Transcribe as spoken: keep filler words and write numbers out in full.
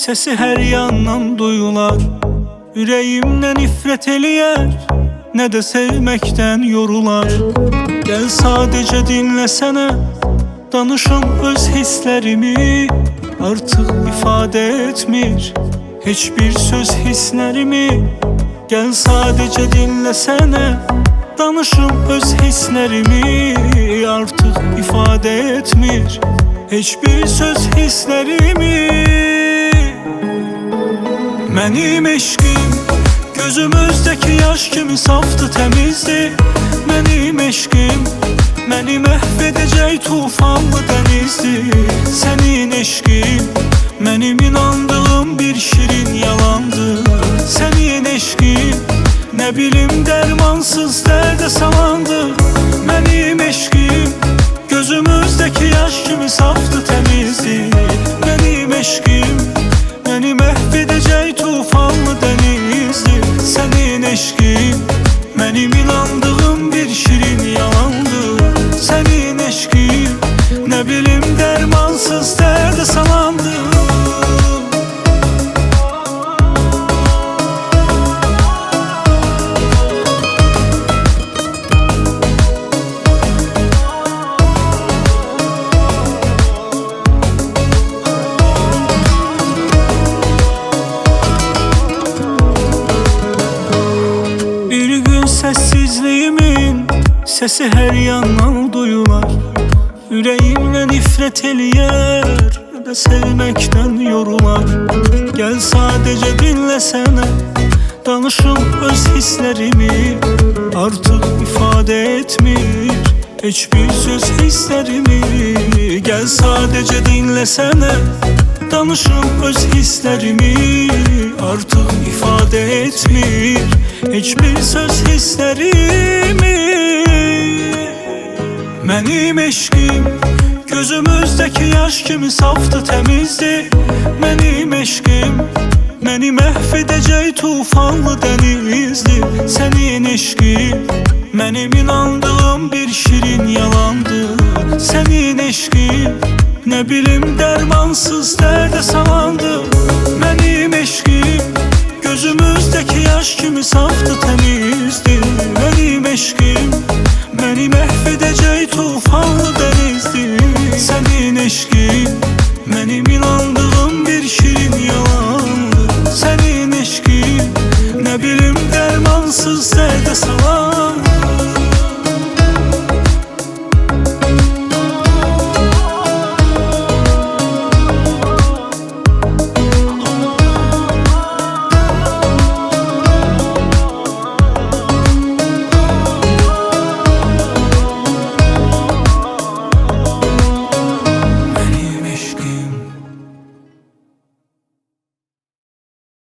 sesi her yandan duyular. Yüreğimden nifret eləyər, ne de sevmekten yorular. Gel sadece dinlesene, danışım öz hislerimi. Artık ifade etmir hiçbir söz hislerimi. Gel sadece dinlesene, danışım öz hislerimi. Artık ifade etmir hiçbir söz hislerimi. Mənim eşqim gözümüzdeki yaş kimi saftı, temizdi. Mənim eşqim məni məhv edəcək tufanlı dənizdi. Sənin eşqin mənim inandığım bir şirin yalandı. Sənin eşqin nə bilim dərmansız dərdə salandı. Mənim eşqim gözümüzdeki yaş kimi saftı, temizdi. Mənim eşqim məni məhv edəcək tufanlı dənizdi. Sənin eşqin mənim inandığım bir şirin yalandı. Sənin eşqin nə bilim dərmansız dərdə salandı. Sessizliğimin sesi her yandan duyular. Yüreğimle nifret eləyər, ne de sevmekten yorular. Gel sadece dinlesene, danışım öz hislerimi. Artık ifade etmir hiçbir söz hislerimi. Gel sadece dinlesene, danışım öz hislerimi. Artık ifade etmir hiçbir söz hislerimi. Mənim eşqim gözümüzdeki yaş kimi saftı, temizdi. Mənim eşqim məni məhv edəcək tufanlı dənizdi. Sənin eşqin mənim inandığım bir şirin yalandı. Sənin eşqin nə bilim dərmansız dərdə salandı. Mənim eşqim gözümüzdeki yaş kimi saftı, temizdi. Mənim eşqim məni məhv edəcək tufanlı dənizdi. Sənin eşqin mənim inandığım bir şirin yalandı. Sənin eşqin nə bilim dərmansız dərdə salandı.